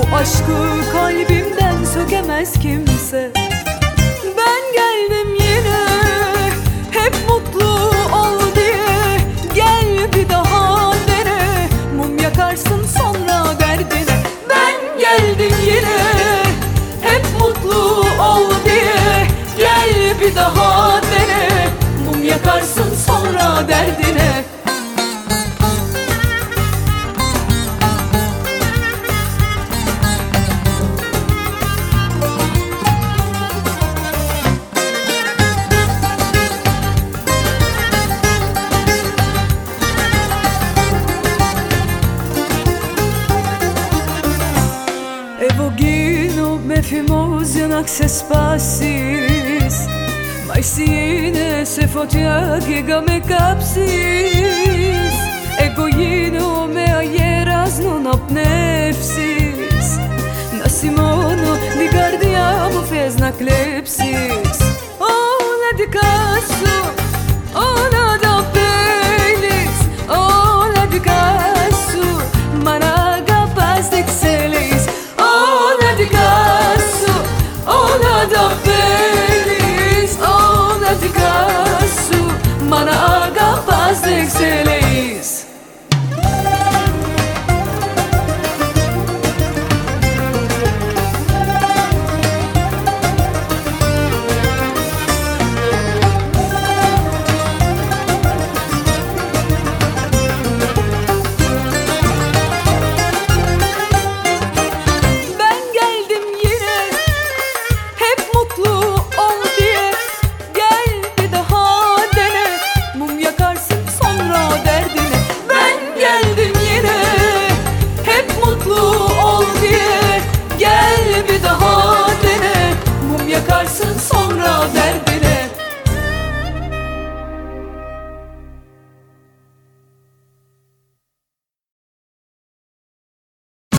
Bu aşkı kalbimden sökemez kimse. Ben geldim yine hep mutlu ol diye. Gel bir daha dene, mum yakarsın sonra derdine. Ben geldim yine hep mutlu ol diye. Gel bir daha dene, mum yakarsın sonra derdine. Evogino me fimoziona se spassis, mai sine se fotia giga me kapsis. Egoino me aieras non apnefsis, nasimono di gardiamo fez na clepsis. Ola di caso, ola da pelis, ola di caso, managa paz de excelis. Ola da feliz, ola de caso, mana capaz de excelis. Gel bir daha